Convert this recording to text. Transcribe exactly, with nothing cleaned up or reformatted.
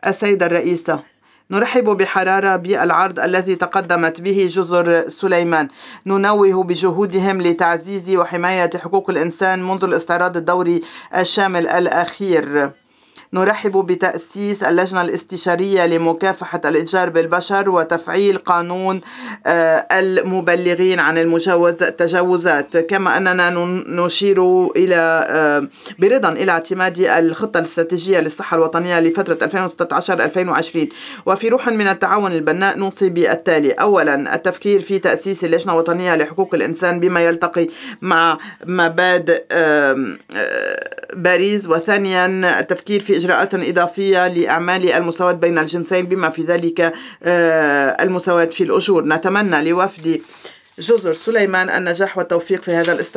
السيدة الرئيسة، نرحب بحرارة بالعرض الذي تقدمت به جزر سليمان. ننوه بجهودهم لتعزيز وحماية حقوق الإنسان منذ الاستعراض الدوري الشامل الأخير. نرحب بتأسيس اللجنة الاستشارية لمكافحة الإتجار بالبشر وتفعيل قانون المبلغين عن التجاوزات، كما أننا نشير إلى برضا إلى اعتماد الخطة الاستراتيجية للصحة الوطنية لفترة ألفين وستة عشر ألفين وعشرين. وفي روح من التعاون البناء نوصي بالتالي: أولا، التفكير في تأسيس لجنة وطنية لحقوق الإنسان بما يلتقي مع مبادئ باريس. وثانيا، التفكير في إجراءات إضافية لأعمال المساواة بين الجنسين بما في ذلك المساواة في الأجور. نتمنى لوفد جزر سليمان النجاح والتوفيق في هذا الاستعراض.